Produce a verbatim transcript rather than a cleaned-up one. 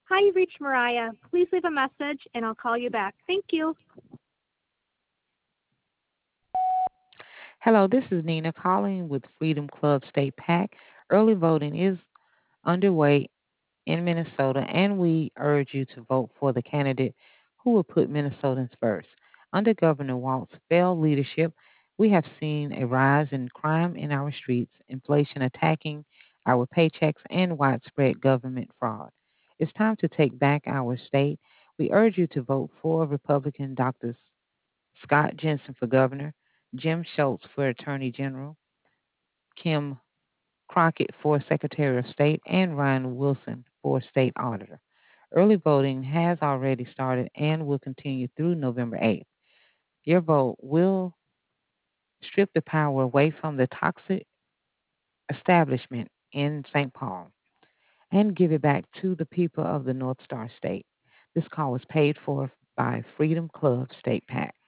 Hi, you reached Mariah. Please leave a message and I'll call you back. Thank you. Hello, this is Nina calling with Freedom Club State PAC. Early voting is underway in Minnesota, and we urge you to vote for the candidate who will put Minnesotans first. Under Governor Walt's failed leadership, we have seen a rise in crime in our streets, inflation attacking our paychecks, and widespread government fraud. It's time to take back our state. We urge you to vote for Republican Doctor Scott Jensen for governor, Jim Schultz for attorney general, Kim Crockett for Secretary of State, and Ryan Wilson for State Auditor. Early voting has already started and will continue through November eighth. Your vote will strip the power away from the toxic establishment in Saint Paul and give it back to the people of the North Star State. This call was paid for by Freedom Club State PAC.